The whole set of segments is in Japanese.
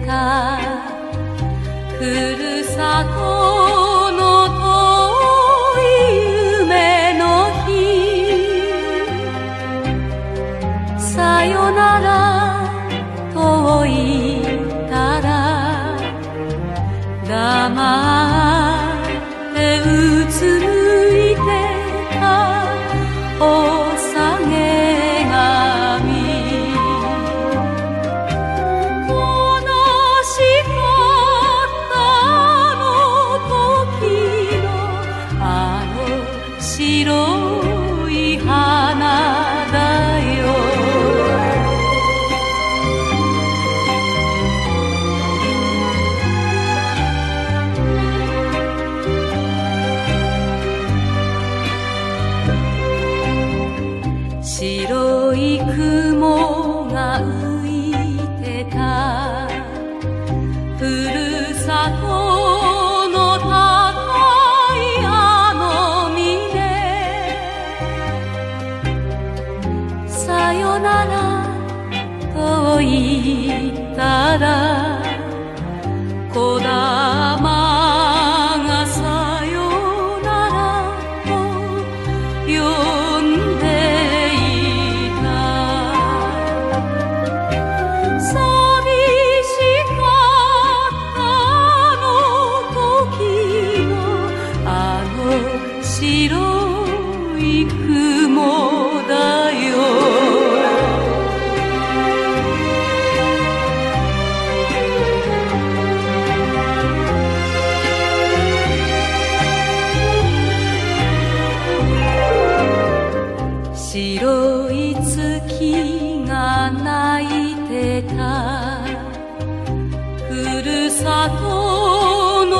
たふるさとの遠い夢の日、さよなら遠いたら黙ってうつむいてたおさげ髪、悲しかったあの時のあの白い花だよ。白い雲が浮いてたふるさとの高いあの峰、さよならと言ったらこだまがさよならと呼んで白い雲だよ。白い月が泣いてたふるさとの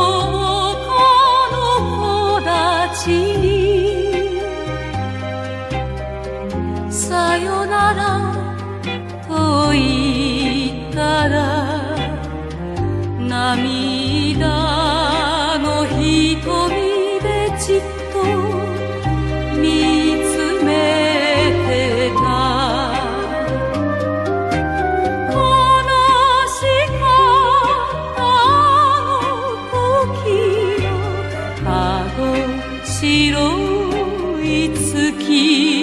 さよならと言ったら涙の瞳でじっと見つめてた。悲しかったあの時のあの白い月